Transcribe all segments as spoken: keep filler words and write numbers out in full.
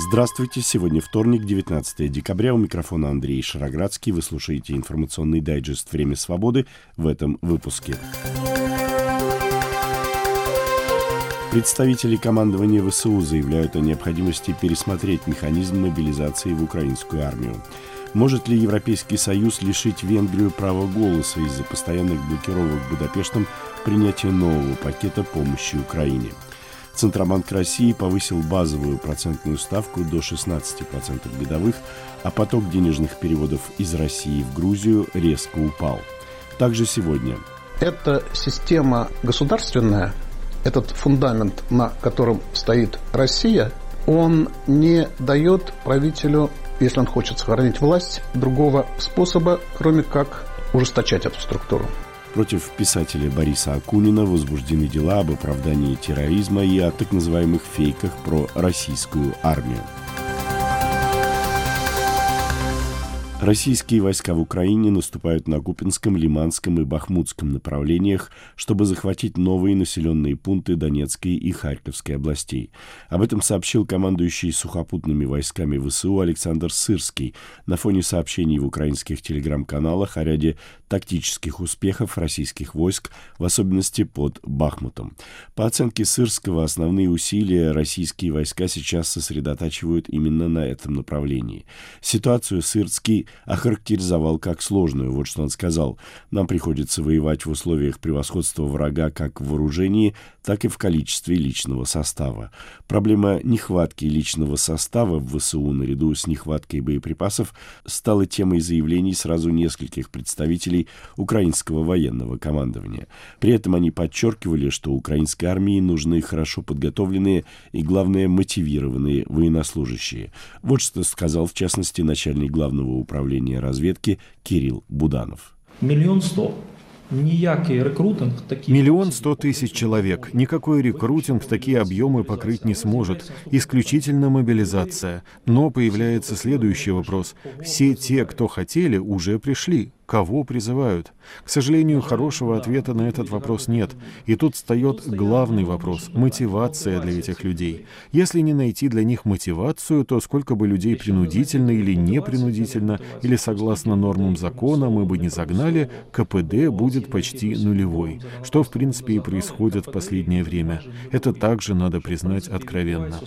Здравствуйте, сегодня вторник, девятнадцатое декабря, у микрофона Андрей Шароградский. Вы слушаете информационный дайджест «Время свободы» в этом выпуске. Представители командования ВСУ заявляют о необходимости пересмотреть механизм мобилизации в украинскую армию. Может ли Европейский Союз лишить Венгрию права голоса из-за постоянных блокировок Будапештом принятия нового пакета помощи Украине? Центробанк России повысил базовую процентную ставку до шестнадцати процентов годовых, а поток денежных переводов из России в Грузию резко упал. Также сегодня. Эта система государственная, этот фундамент, на котором стоит Россия, он не дает правителю, если он хочет сохранить власть, другого способа, кроме как ужесточать эту структуру. Против писателя Бориса Акунина возбуждены дела об оправдании терроризма и о так называемых фейках про российскую армию. Российские войска в Украине наступают на Купянском, Лиманском и Бахмутском направлениях, чтобы захватить новые населенные пункты Донецкой и Харьковской областей. Об этом сообщил командующий сухопутными войсками ВСУ Александр Сырский на фоне сообщений в украинских телеграм-каналах о ряде тактических успехов российских войск, в особенности под Бахмутом. По оценке Сырского, основные усилия российские войска сейчас сосредотачивают именно на этом направлении. Ситуацию Сырский охарактеризовал как сложную. Вот что он сказал. «Нам приходится воевать в условиях превосходства врага как в вооружении, так и в количестве личного состава. Проблема нехватки личного состава в ВСУ наряду с нехваткой боеприпасов стала темой заявлений сразу нескольких представителей украинского военного командования. При этом они подчеркивали, что украинской армии нужны хорошо подготовленные и, главное, мотивированные военнослужащие». Вот что сказал, в частности, начальник главного управления разведки Кирилл Буданов. Миллион сто. Миллион сто тысяч человек. Никакой рекрутинг такие объемы покрыть не сможет. Исключительно мобилизация. Но появляется следующий вопрос. Все те, кто хотели, уже пришли. Кого призывают? К сожалению, хорошего ответа на этот вопрос нет. И тут встает главный вопрос – мотивация для этих людей. Если не найти для них мотивацию, то сколько бы людей принудительно или непринудительно, или согласно нормам закона мы бы не загнали, КПД будет почти нулевой. Что, в принципе, и происходит в последнее время. Это также надо признать откровенно.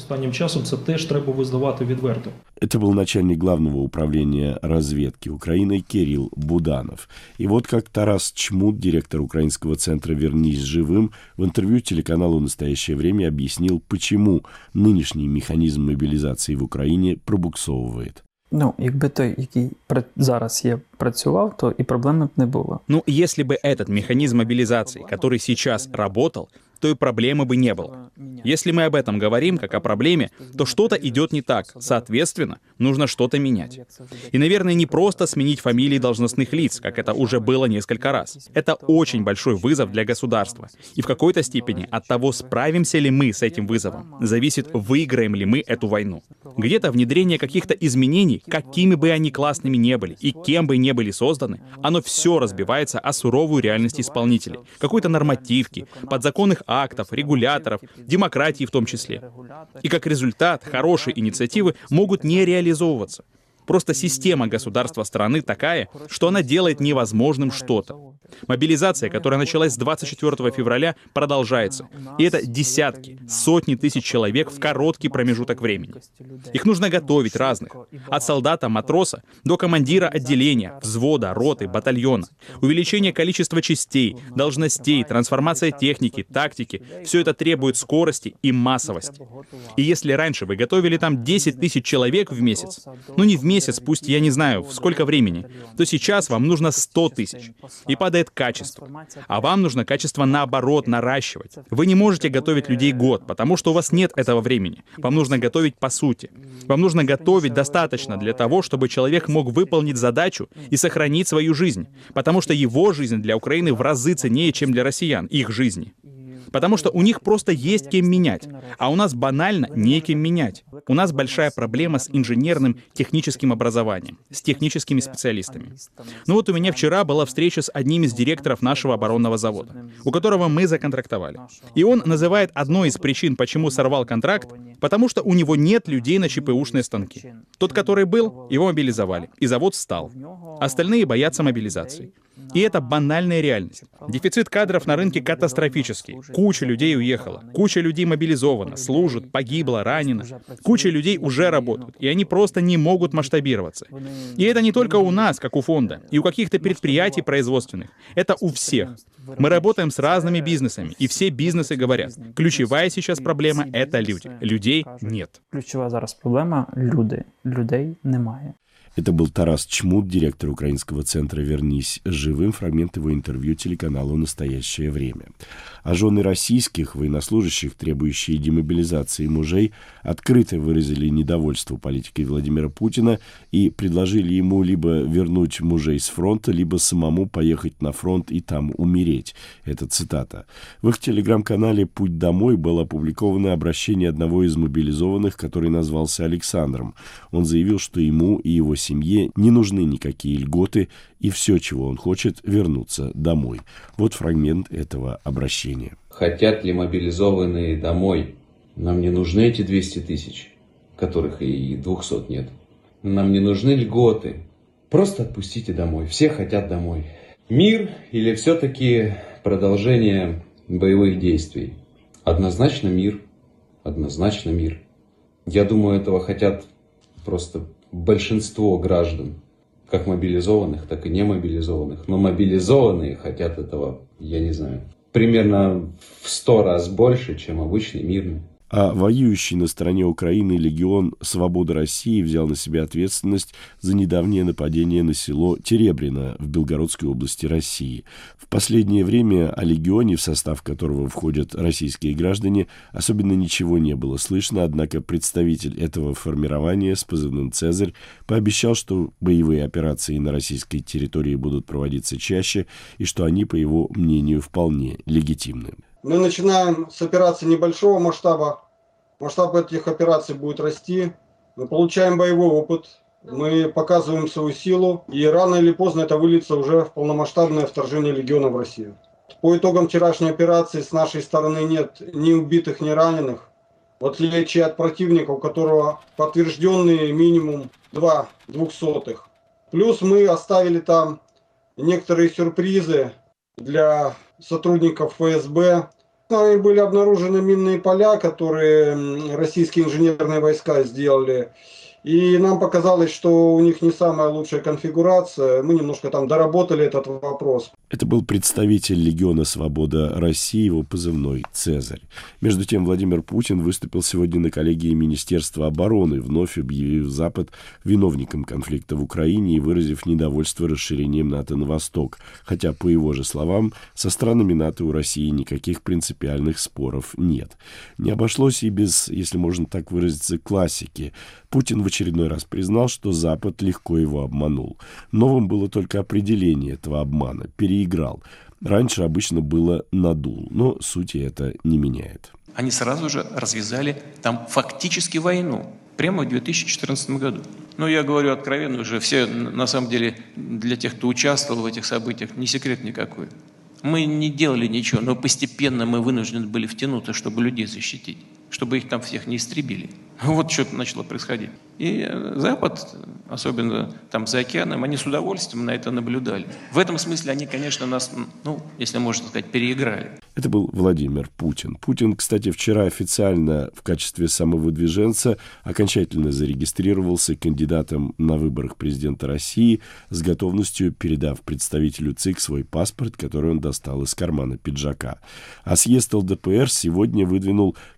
Это был начальник главного управления разведки Украины Кирилл Буданов. И вот как Тарас Чмут, директор украинского центра «Вернись живым», в интервью телеканалу «Настоящее время» объяснил, почему нынешний механизм мобилизации в Украине пробуксовывает. Ну, якби той, який зараз є, працював, то и проблем не было. Ну, если бы этот механизм мобилизации, который сейчас работал, то и проблемы бы не было. Если мы об этом говорим, как о проблеме, то что-то идет не так. Соответственно, нужно что-то менять. И, наверное, не просто сменить фамилии должностных лиц, как это уже было несколько раз. Это очень большой вызов для государства. И в какой-то степени от того, справимся ли мы с этим вызовом, зависит, выиграем ли мы эту войну. Где-то внедрение каких-то изменений, какими бы они классными не были и кем бы не были созданы, оно все разбивается о суровую реальность исполнителей, какой-то нормативки, подзаконных актов, регуляторов, демократии в том числе. И как результат, хорошие инициативы могут не реализовываться. Просто система государства страны такая, что она делает невозможным что-то. Мобилизация, которая началась с двадцать четвёртого февраля, продолжается. И это десятки, сотни тысяч человек в короткий промежуток времени. Их нужно готовить разных. От солдата, матроса до командира отделения, взвода, роты, батальона. Увеличение количества частей, должностей, трансформация техники, тактики — все это требует скорости и массовости. И если раньше вы готовили там десять тысяч человек в месяц, ну не в месяц, пусть я не знаю, в сколько времени, то сейчас вам нужно сто тысяч. И падает качество. А вам нужно качество, наоборот, наращивать. Вы не можете готовить людей год, потому что у вас нет этого времени. Вам нужно готовить по сути. Вам нужно готовить достаточно для того, чтобы человек мог выполнить задачу и сохранить свою жизнь. Потому что его жизнь для Украины в разы ценнее, чем для россиян, их жизни. Потому что у них просто есть кем менять, а у нас банально некем менять. У нас большая проблема с инженерным техническим образованием, с техническими специалистами. Ну вот у меня вчера была встреча с одним из директоров нашего оборонного завода, у которого мы законтрактовали. И он называет одной из причин, почему сорвал контракт, потому что у него нет людей на ЧПУшные станки. Тот, который был, его мобилизовали, и завод встал. Остальные боятся мобилизации. И это банальная реальность. Дефицит кадров на рынке катастрофический. Куча людей уехала, куча людей мобилизована, служат, погибла, ранена. Куча людей уже работают, и они просто не могут масштабироваться. И это не только у нас, как у фонда, и у каких-то предприятий производственных. Это у всех. Мы работаем с разными бизнесами, и все бизнесы говорят, ключевая сейчас проблема — это люди. Людей нет. Ключова зараз проблема — люди. Людей немає. Это был Тарас Чмут, директор украинского центра «Вернись живым», фрагмент его интервью телеканалу «Настоящее время». А жены российских военнослужащих, требующие демобилизации мужей, открыто выразили недовольство политикой Владимира Путина и предложили ему либо вернуть мужей с фронта, либо самому поехать на фронт и там умереть. Это цитата. В их телеграм-канале «Путь домой» было опубликовано обращение одного из мобилизованных, который назвался Александром. Он заявил, что ему и его семье не нужны никакие льготы, и все, чего он хочет, вернуться домой. Вот фрагмент этого обращения. Хотят ли мобилизованные домой? Нам не нужны эти двести тысяч, которых и двухсот нет. Нам не нужны льготы. Просто отпустите домой. Все хотят домой. Мир или все-таки продолжение боевых действий? Однозначно мир. Однозначно мир. Я думаю, этого хотят просто большинство граждан, как мобилизованных, так и не мобилизованных. Но мобилизованные хотят этого, я не знаю, примерно в сто раз больше, чем обычный мирный. А воюющий на стороне Украины легион «Свобода России» взял на себя ответственность за недавнее нападение на село Теребрино в Белгородской области России. В последнее время о легионе, в состав которого входят российские граждане, особенно ничего не было слышно, однако представитель этого формирования с позывным «Цезарь» пообещал, что боевые операции на российской территории будут проводиться чаще и что они, по его мнению, вполне легитимны. Мы начинаем с операций небольшого масштаба. Масштаб этих операций будет расти. Мы получаем боевой опыт. Мы показываем свою силу. И рано или поздно это выльется уже в полномасштабное вторжение легиона в Россию. По итогам вчерашней операции с нашей стороны нет ни убитых, ни раненых. В отличие от противника, у которого подтвержденные минимум два двухсотых. Плюс мы оставили там некоторые сюрпризы для сотрудников ФСБ. Нами были обнаружены минные поля, которые российские инженерные войска сделали. И нам показалось, что у них не самая лучшая конфигурация. Мы немножко там доработали этот вопрос. Это был представитель легиона «Свобода России», его позывной «Цезарь». Между тем, Владимир Путин выступил сегодня на коллегии Министерства обороны, вновь объявив Запад виновником конфликта в Украине и выразив недовольство расширением НАТО на восток. Хотя, по его же словам, со странами НАТО у России никаких принципиальных споров нет. Не обошлось и без, если можно так выразиться, классики. Путин в очередной раз признал, что Запад легко его обманул. Новым было только определение этого обмана – переиграл. Раньше обычно было надул, но сути это не меняет. Они сразу же развязали там фактически войну, прямо в две тысячи четырнадцатом году. Ну, я говорю откровенно уже, все, на самом деле, для тех, кто участвовал в этих событиях, не секрет никакой. Мы не делали ничего, но постепенно мы вынуждены были втянуться, чтобы людей защитить, чтобы их там всех не истребили. Вот что начало происходить. И Запад, особенно там за океаном, они с удовольствием на это наблюдали. В этом смысле они, конечно, нас, ну, если можно сказать, переиграли. Это был Владимир Путин. Путин, кстати, вчера официально в качестве самовыдвиженца окончательно зарегистрировался кандидатом на выборах президента России, с готовностью передав представителю ЦИК свой паспорт, который он достал из кармана пиджака. А съезд ЛДПР сегодня выдвинул кандидата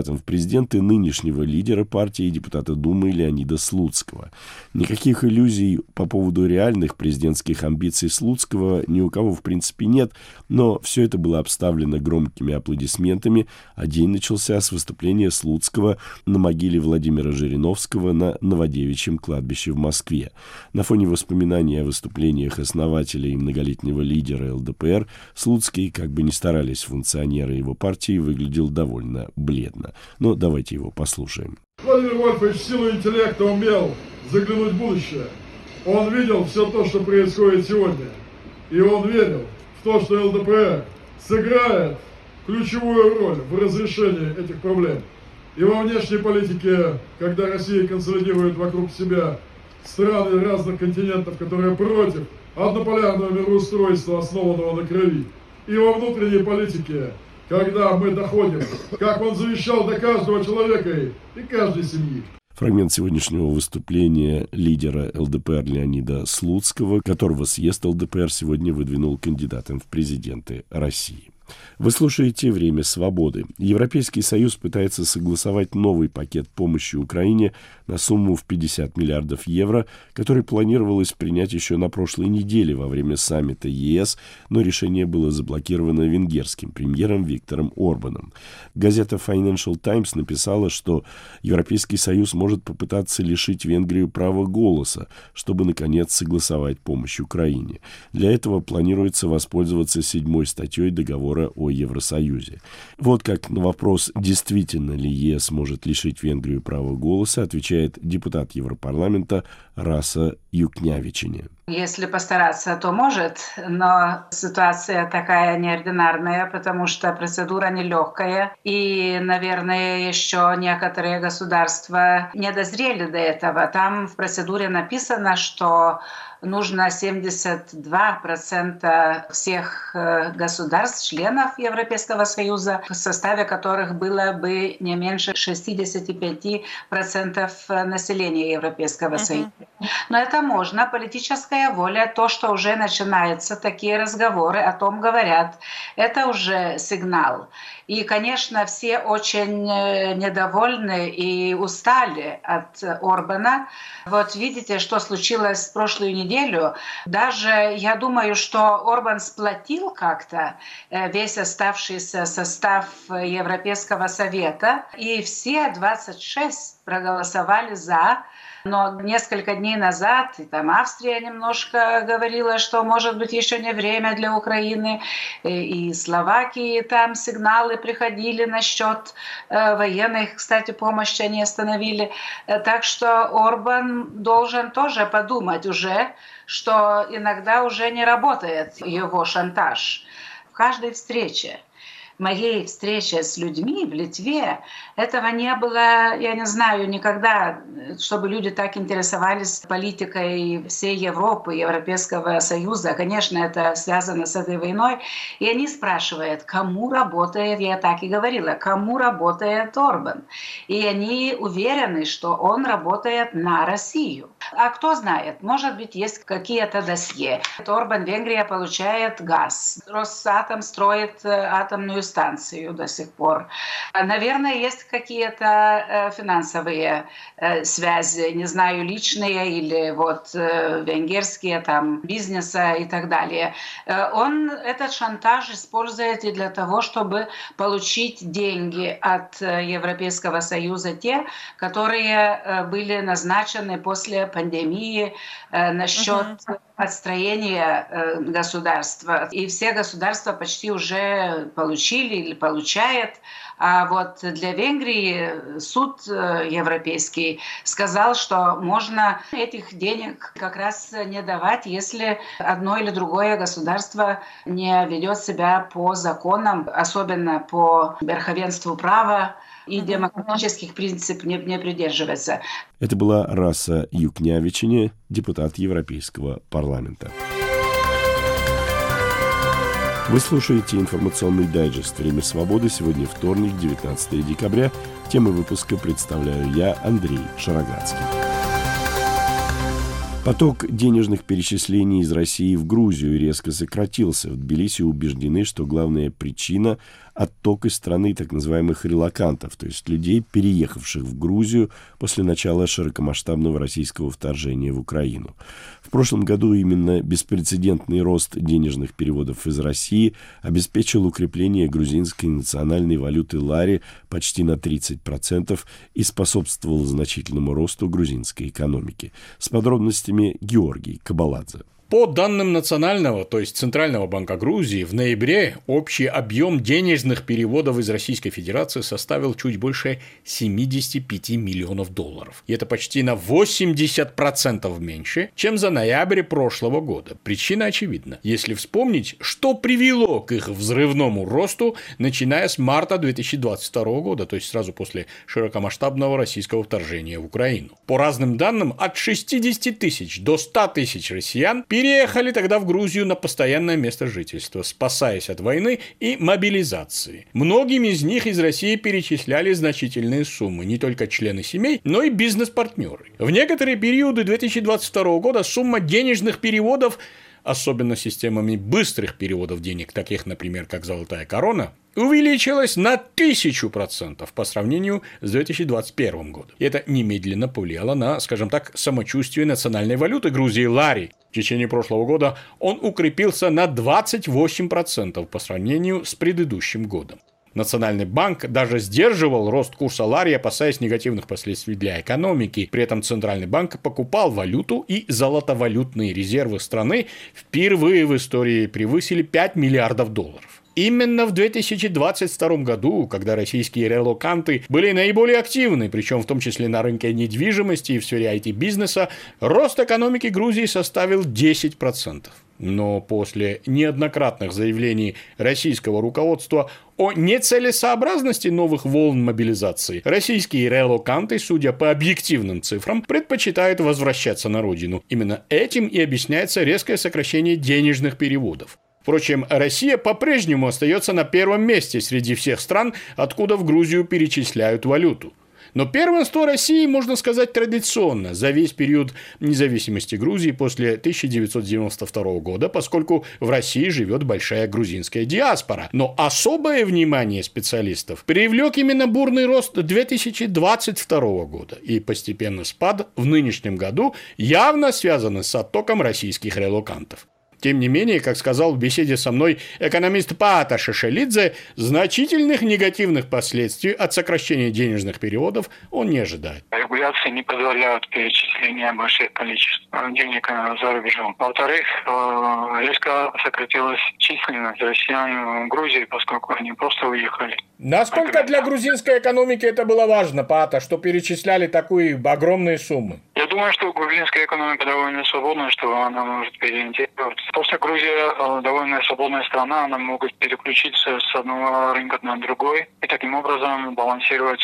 кандидатом в президенты нынешнего лидера партии и депутата Думы Леонида Слуцкого. Никаких иллюзий по поводу реальных президентских амбиций Слуцкого ни у кого в принципе нет, но все это было обставлено громкими аплодисментами, а день начался с выступления Слуцкого на могиле Владимира Жириновского на Новодевичьем кладбище в Москве. На фоне воспоминаний о выступлениях основателя и многолетнего лидера ЛДПР Слуцкий, как бы ни старались функционеры его партии, выглядел довольно бледно. Но давайте его послушаем. Владимир Вольфович в силу интеллекта умел заглянуть в будущее. Он видел все то, что происходит сегодня. И он верил в то, что ЛДПР сыграет ключевую роль в разрешении этих проблем. И во внешней политике, когда Россия консолидирует вокруг себя страны разных континентов, которые против однополярного мироустройства, основанного на крови, и во внутренней политике, когда мы доходим, как он завещал, до каждого человека и каждой семьи. Фрагмент сегодняшнего выступления лидера ЛДПР Леонида Слуцкого, которого съезд ЛДПР сегодня выдвинул кандидатом в президенты России. Вы слушаете «Время свободы». Европейский Союз пытается согласовать новый пакет помощи Украине на сумму в пятьдесят миллиардов евро, который планировалось принять еще на прошлой неделе во время саммита ЕС, но решение было заблокировано венгерским премьером Виктором Орбаном. Газета Financial Times написала, что Европейский Союз может попытаться лишить Венгрию права голоса, чтобы, наконец, согласовать помощь Украине. Для этого планируется воспользоваться седьмой статьей договора о Евросоюзе. Вот как на вопрос, действительно ли ЕС может лишить Венгрию права голоса, отвечает депутат Европарламента Раса Юкнявичене. Если постараться, то может, но ситуация такая неординарная, потому что процедура нелегкая, и, наверное, еще некоторые государства не дозрели до этого. Там в процедуре написано, что нужно семьдесят два процента всех государств, членов Европейского Союза, в составе которых было бы не меньше шестьдесят пять процентов населения Европейского Союза. Но это можно, политическая воля, то, что уже начинаются такие разговоры, о том говорят, это уже сигнал. И, конечно, все очень недовольны и устали от Орбана. Вот видите, что случилось в прошлую неделю. Даже я думаю, что Орбан сплотил как-то весь оставшийся состав Европейского Совета, и все двадцать шесть проголосовали за. Но несколько дней назад и там Австрия немножко говорила, что, может быть, еще не время для Украины. И Словакии там сигналы приходили насчет э, военной, кстати, помощи они остановили. Так что Орбан должен тоже подумать уже, что иногда уже не работает его шантаж. В каждой встрече. Моей встрече с людьми в Литве этого не было, я не знаю, никогда, чтобы люди так интересовались политикой всей Европы, Европейского Союза. Конечно, это связано с этой войной. И они спрашивают, кому работает, я так и говорила, кому работает Орбан. И они уверены, что он работает на Россию. А кто знает, может быть, есть какие-то досье. Орбан, Венгрия получает газ. Росатом строит атомную станцию до сих пор. Наверное, есть какие-то финансовые связи, не знаю, личные или вот венгерские, там, бизнеса и так далее. Он этот шантаж использует и для того, чтобы получить деньги от Европейского Союза, те, которые были назначены после пандемии насчет uh-huh. отстроения государства. И все государства почти уже получили или получают. А вот для Венгрии суд европейский сказал, что можно этих денег как раз не давать, если одно или другое государство не ведет себя по законам, особенно по верховенству права, и демократических принципов не, не придерживается. Это была Раса Юкнявичене, депутат Европейского парламента. Вы слушаете информационный дайджест «Время свободы». Сегодня вторник, девятнадцатое декабря. Темы выпуска представляю я, Андрей Шароградский. Поток денежных перечислений из России в Грузию резко сократился. В Тбилиси убеждены, что главная причина – отток из страны так называемых релокантов, то есть людей, переехавших в Грузию после начала широкомасштабного российского вторжения в Украину. В прошлом году именно беспрецедентный рост денежных переводов из России обеспечил укрепление грузинской национальной валюты лари почти на тридцать процентов и способствовал значительному росту грузинской экономики. С подробностями Георгий Кабаладзе. По данным Национального, то есть Центрального банка Грузии, в ноябре общий объем денежных переводов из Российской Федерации составил чуть больше семьдесят пять миллионов долларов. И это почти на восемьдесят процентов меньше, чем за ноябрь прошлого года. Причина очевидна. Если вспомнить, что привело к их взрывному росту, начиная с марта две тысячи двадцать второго года, то есть сразу после широкомасштабного российского вторжения в Украину. По разным данным, от шестидесяти тысяч до ста тысяч россиян переехали тогда в Грузию на постоянное место жительства, спасаясь от войны и мобилизации. Многим из них из России перечисляли значительные суммы, не только члены семей, но и бизнес-партнеры. В некоторые периоды две тысячи двадцать второго года сумма денежных переводов, особенно системами быстрых переводов денег, таких, например, как «Золотая корона», увеличилась на тысячу процентов по сравнению с две тысячи двадцать первым годом. И это немедленно повлияло на, скажем так, самочувствие национальной валюты Грузии лари. В течение прошлого года он укрепился на двадцать восемь процентов по сравнению с предыдущим годом. Национальный банк даже сдерживал рост курса лари, опасаясь негативных последствий для экономики. При этом Центральный банк покупал валюту, и золотовалютные резервы страны впервые в истории превысили пять миллиардов долларов. Именно в две тысячи двадцать втором году, когда российские релоканты были наиболее активны, причем в том числе на рынке недвижимости и в сфере ай ти-бизнеса, рост экономики Грузии составил десять процентов. Но после неоднократных заявлений российского руководства о нецелесообразности новых волн мобилизации, российские релоканты, судя по объективным цифрам, предпочитают возвращаться на родину. Именно этим и объясняется резкое сокращение денежных переводов. Впрочем, Россия по-прежнему остается на первом месте среди всех стран, откуда в Грузию перечисляют валюту. Но первенство России, можно сказать, традиционно за весь период независимости Грузии после тысяча девятьсот девяносто второго года, поскольку в России живет большая грузинская диаспора. Но особое внимание специалистов привлек именно бурный рост две тысячи двадцать второго года и постепенный спад в нынешнем году, явно связанный с оттоком российских релокантов. Тем не менее, как сказал в беседе со мной экономист Паата Шишелидзе, значительных негативных последствий от сокращения денежных переводов он не ожидает. Регуляции не позволяют перечисления больших количеств денег за рубежом. Во-вторых, резко сократилась численность россиян в Грузии, поскольку они просто уехали. Насколько для грузинской экономики это было важно, Паата, что перечисляли такие огромные суммы? Я думаю, что грузинская экономика довольно свободная, что она может переориентироваться. Просто Грузия довольно свободная страна, она может переключиться с одного рынка на другой и таким образом балансировать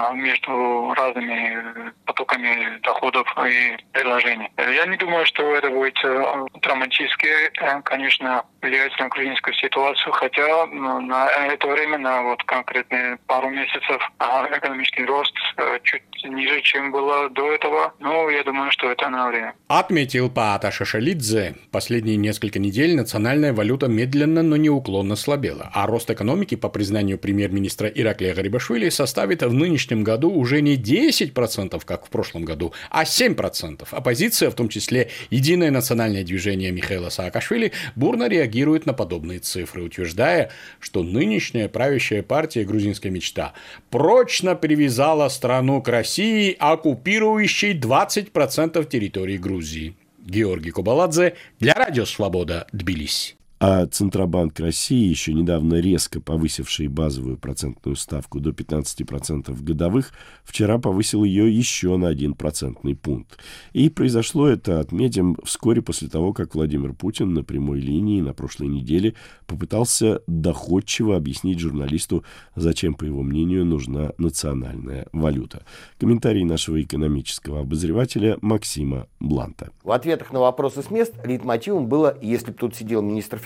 между разными потоками доходов и предложений. Я не думаю, что это будет драматически, конечно, влиять на грузинскую ситуацию, хотя на это время, на вот конкретные пару месяцев, экономический рост чуть ниже, чем было до этого, но я думаю, что это на время. Отметил Паата Шишелидзе, последние несколько недель национальная валюта медленно, но неуклонно слабела, а рост экономики, по признанию премьер-министра Ираклия Гарибашвили, составит в нынешнем году уже не десять процентов, как в прошлом году, а семь процентов. Оппозиция, в том числе Единое национальное движение Михаила Саакашвили, бурно реагирует на подобные цифры, утверждая, что нынешняя правящая партия «Грузинская мечта» прочно привязала страну к России, оккупирующей двадцать процентов территории Грузии. Георгий Кабаладзе для Радио Свобода, Тбилиси. А Центробанк России, еще недавно резко повысивший базовую процентную ставку до пятнадцати процентов годовых, вчера повысил ее еще на один процентный пункт. И произошло это, отметим, вскоре после того, как Владимир Путин на прямой линии на прошлой неделе попытался доходчиво объяснить журналисту, зачем, по его мнению, нужна национальная валюта. Комментарий нашего экономического обозревателя Максима Бланта. В ответах на вопросы с мест лейтмотивом было, если бы тут сидел министр финансов,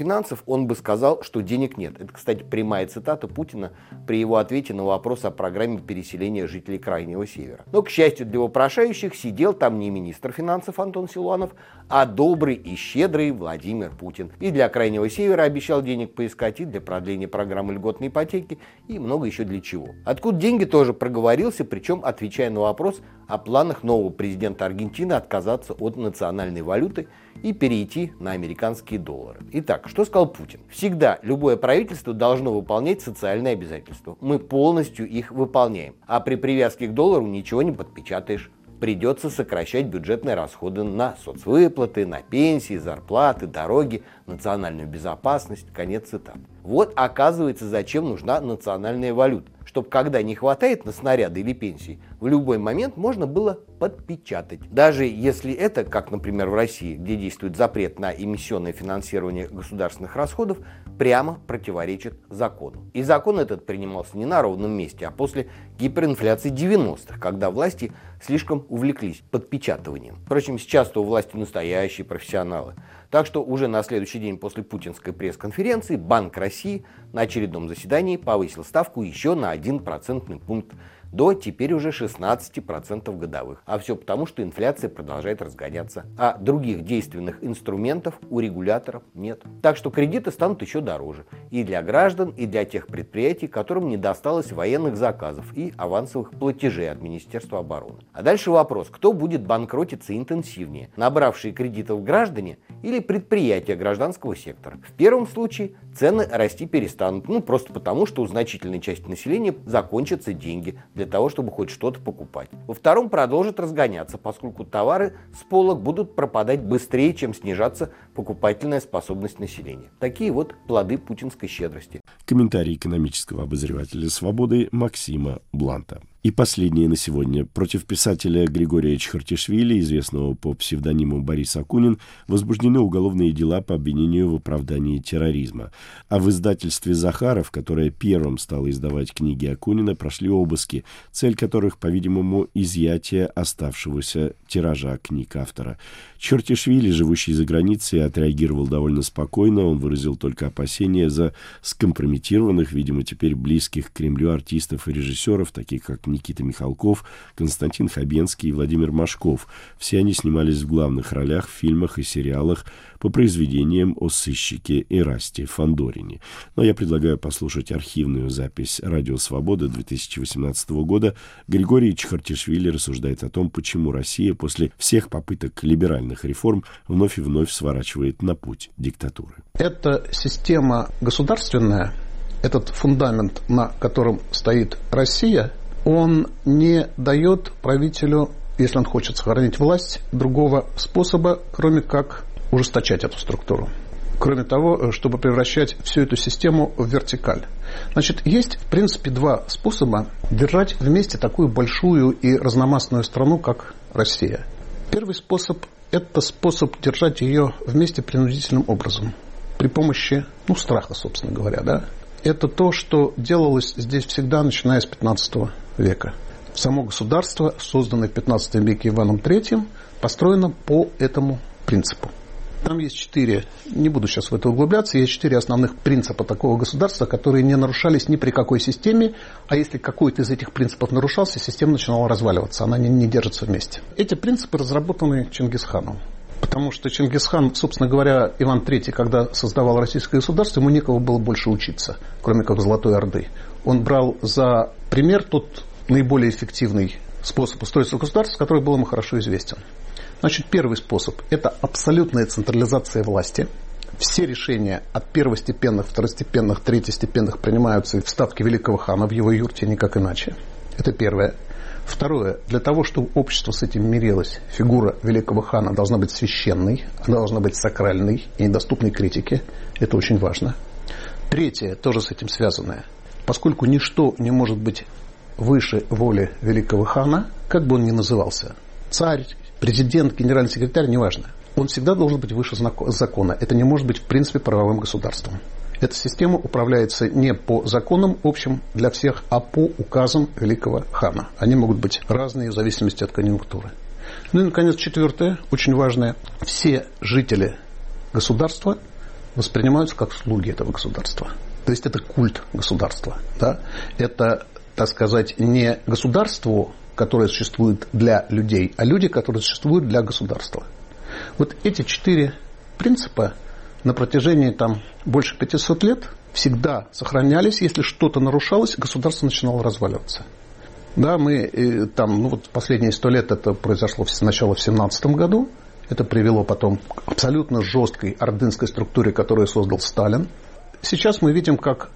финансов, он бы сказал, что денег нет. Это, кстати, прямая цитата Путина при его ответе на вопрос о программе переселения жителей Крайнего Севера. Но, к счастью для вопрошающих, сидел там не министр финансов Антон Силуанов, а добрый и щедрый Владимир Путин. И для Крайнего Севера обещал денег поискать, и для продления программы льготной ипотеки, и много еще для чего. Откуда деньги, тоже проговорился, причем отвечая на вопрос о планах нового президента Аргентины отказаться от национальной валюты и перейти на американские доллары. Итак, что сказал Путин? Всегда любое правительство должно выполнять социальные обязательства. Мы полностью их выполняем. А при привязке к доллару ничего не подпечатаешь. Придется сокращать бюджетные расходы на соцвыплаты, на пенсии, зарплаты, дороги, национальную безопасность. Конец цитаты. Вот, оказывается, зачем нужна национальная валюта. Чтобы, когда не хватает на снаряды или пенсии, в любой момент можно было подпечатать. Даже если это, как, например, в России, где действует запрет на эмиссионное финансирование государственных расходов, прямо противоречит закону. И закон этот принимался не на ровном месте, а после гиперинфляции девяностых, когда власти слишком увлеклись подпечатыванием. Впрочем, сейчас-то у власти настоящие профессионалы. Так что уже на следующий день после путинской пресс-конференции Банк России на очередном заседании повысил ставку еще на один процентный пункт до теперь уже шестнадцати процентов годовых. А все потому, что инфляция продолжает разгоняться. А других действенных инструментов у регуляторов нет. Так что кредиты станут еще дороже. И для граждан, и для тех предприятий, которым не досталось военных заказов и авансовых платежей от Министерства обороны. А дальше вопрос, кто будет банкротиться интенсивнее? Набравшие кредитов граждане или предприятия гражданского сектора? В первом случае цены расти перестанут. Ну, просто потому, что у значительной части населения закончатся деньги для того, чтобы хоть что-то покупать. Во втором продолжит разгоняться, поскольку товары с полок будут пропадать быстрее, чем снижаться покупательная способность населения. Такие вот плоды путинской щедрости. Комментарий экономического обозревателя «Свободы» Максима Бланта. И последнее на сегодня. Против писателя Григория Чхартишвили, известного по псевдониму Борис Акунин, возбуждены уголовные дела по обвинению в оправдании терроризма. А в издательстве «Захаров», которое первым стало издавать книги Акунина, прошли обыски, цель которых, по-видимому, изъятие оставшегося тиража книг автора. Чхартишвили, живущий за границей, отреагировал довольно спокойно. Он выразил только опасения за скомпрометированных, видимо, теперь близких к Кремлю артистов и режиссеров, таких как Никита Михалков, Константин Хабенский и Владимир Машков. Все они снимались в главных ролях в фильмах и сериалах по произведениям о сыщике Эрасте Фандорине. Но я предлагаю послушать архивную запись «Радио Свобода» две тысячи восемнадцатого года. Григорий Чхартишвили рассуждает о том, почему Россия после всех попыток либеральных реформ вновь и вновь сворачивает на путь диктатуры. Эта система государственная, этот фундамент, на котором стоит Россия, он не дает правителю, если он хочет сохранить власть, другого способа, кроме как ужесточать эту структуру. Кроме того, чтобы превращать всю эту систему в вертикаль. Значит, есть, в принципе, два способа держать вместе такую большую и разномастную страну, как Россия. Первый способ – это способ держать ее вместе принудительным образом. При помощи, ну, страха, собственно говоря, да. Это то, что делалось здесь всегда, начиная с пятнадцатого века. Само государство, созданное в пятнадцатом веке Иваном Третьим, построено по этому принципу. Там есть четыре, не буду сейчас в это углубляться, есть четыре основных принципа такого государства, которые не нарушались ни при какой системе, а если какой-то из этих принципов нарушался, система начинала разваливаться, она не, не держится вместе. Эти принципы разработаны Чингисханом. Потому что Чингисхан, собственно говоря, Иван Третий, когда создавал российское государство, ему некого было больше учиться, кроме как Золотой Орды. Он брал за пример тот наиболее эффективный способ устройства государства, который был ему хорошо известен. Значит, первый способ – это абсолютная централизация власти. Все решения от первостепенных, второстепенных, третьестепенных принимаются в ставке великого хана, в его юрте, никак иначе. Это первое. Второе. Для того, чтобы общество с этим мирилось, фигура великого хана должна быть священной, она должна быть сакральной и недоступной критике. Это очень важно. Третье, тоже с этим связанное. Поскольку ничто не может быть выше воли великого хана, как бы он ни назывался, царь, президент, генеральный секретарь, неважно, он всегда должен быть выше закона. Это не может быть, в принципе, правовым государством. Эта система управляется не по законам общим для всех, а по указам великого хана. Они могут быть разные в зависимости от конъюнктуры. Ну и, наконец, четвертое, очень важное. Все жители государства воспринимаются как слуги этого государства. То есть это культ государства. Да? Это, так сказать, не государство, которое существует для людей, а люди, которые существуют для государства. Вот эти четыре принципа на протяжении там, больше пятисот лет всегда сохранялись. Если что-то нарушалось, государство начинало разваливаться. Да, мы там, ну вот последние сто лет это произошло сначала в семнадцатом году. Это привело потом к абсолютно жесткой ордынской структуре, которую создал Сталин. Сейчас мы видим, как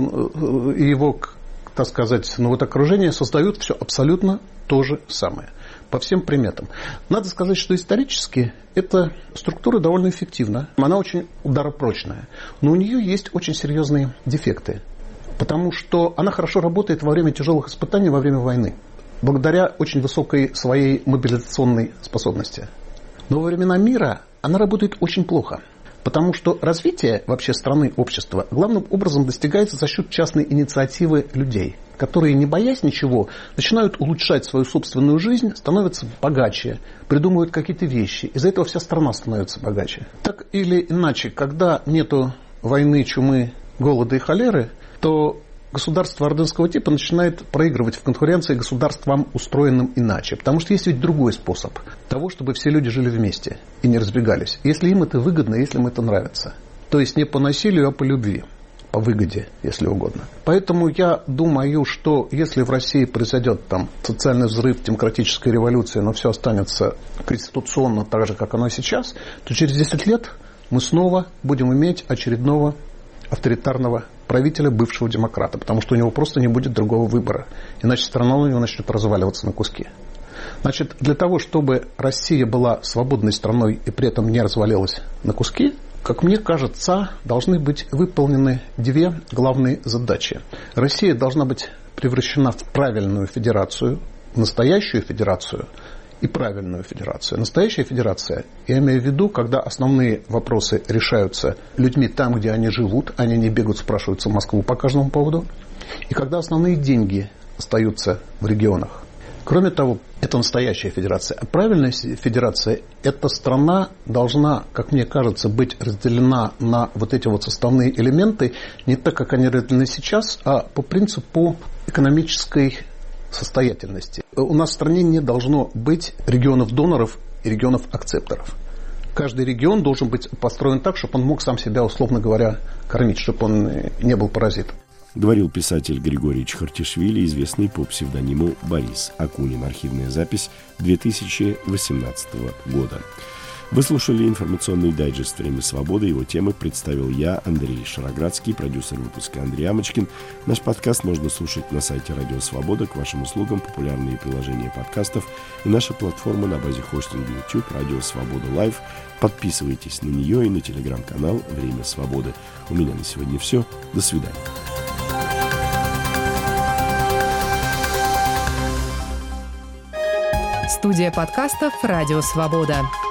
Путин и его, так сказать, ну вот окружение создают все абсолютно то же самое. По всем приметам. Надо сказать, что исторически эта структура довольно эффективна. Она очень ударопрочная. Но у нее есть очень серьезные дефекты. Потому что она хорошо работает во время тяжелых испытаний, во время войны. Благодаря очень высокой своей мобилизационной способности. Но во времена мира она работает очень плохо. Потому что развитие вообще страны, общества главным образом достигается за счет частной инициативы людей, которые, не боясь ничего, начинают улучшать свою собственную жизнь, становятся богаче, придумывают какие-то вещи. Из-за этого вся страна становится богаче. Так или иначе, когда нету войны, чумы, голода и холеры, то государство ордынского типа начинает проигрывать в конкуренции государствам, устроенным иначе. Потому что есть ведь другой способ того, чтобы все люди жили вместе и не разбегались. Если им это выгодно, если им это нравится. То есть не по насилию, а по любви. По выгоде, если угодно. Поэтому я думаю, что если в России произойдет там социальный взрыв, демократическая революция, но все останется конституционно так же, как оно сейчас, то через десять лет мы снова будем иметь очередного авторитарного правителя, бывшего демократа, потому что у него просто не будет другого выбора. Иначе страна у него начнет разваливаться на куски. Значит, для того, чтобы Россия была свободной страной и при этом не развалилась на куски, как мне кажется, должны быть выполнены две главные задачи. Россия должна быть превращена в правильную федерацию, в настоящую федерацию и правильную федерацию. Настоящая федерация, я имею в виду, когда основные вопросы решаются людьми там, где они живут, они не бегают, спрашиваются в Москву по каждому поводу, и когда основные деньги остаются в регионах. Кроме того, это настоящая федерация. А правильная федерация, эта страна должна, как мне кажется, быть разделена на вот эти вот составные элементы не так, как они разделены сейчас, а по принципу экономической состоятельности. У нас в стране не должно быть регионов-доноров и регионов-акцепторов. Каждый регион должен быть построен так, чтобы он мог сам себя, условно говоря, кормить, чтобы он не был паразитом. Говорил писатель Григорий Чхартишвили, известный по псевдониму Борис Акунин. Архивная запись две тысячи восемнадцатого года. Вы слушали информационный дайджест «Время свободы». Его темы представил я, Андрей Шароградский, продюсер выпуска Андрей Амочкин. Наш подкаст можно слушать на сайте Радио Свобода. К вашим услугам популярные приложения подкастов и наша платформа на базе хостинга YouTube «Радио Свобода Лайв». Подписывайтесь на нее и на телеграм-канал «Время свободы». У меня на сегодня все. До свидания. Студия подкастов «Радио Свобода».